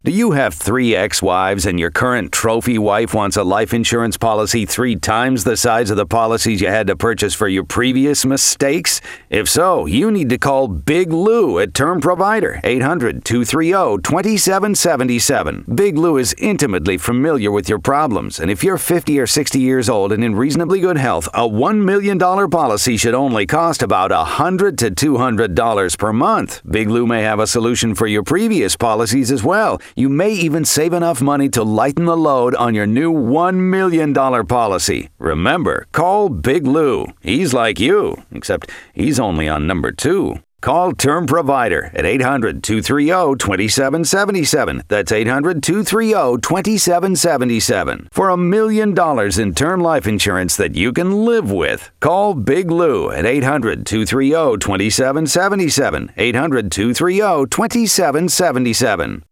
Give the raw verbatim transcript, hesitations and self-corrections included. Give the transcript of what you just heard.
Do you have three ex-wives and your current trophy wife wants a life insurance policy three times the size of the policies you had to purchase for your previous mistakes? If so, you need to call Big Lou at Term Provider, eight hundred, two three zero, two seven seven seven. Big Lou is intimately familiar with your problems, and if you're fifty or sixty years old and in reasonably good health, a one million dollars policy should only cost about one hundred to two hundred dollars per month. Big Lou may have a solution for your previous policies as well. You may even save enough money to lighten the load on your new one million dollars policy. Remember, call Big Lou. He's like you, except he's only on number two. Call Term Provider at eight hundred, two three zero, two seven seven seven. That's eight hundred, two three zero, two seven seven seven. For a million dollars in term life insurance that you can live with. Call Big Lou at eight hundred, two three zero, two seven seven seven. eight hundred, two three zero, two seven seven seven.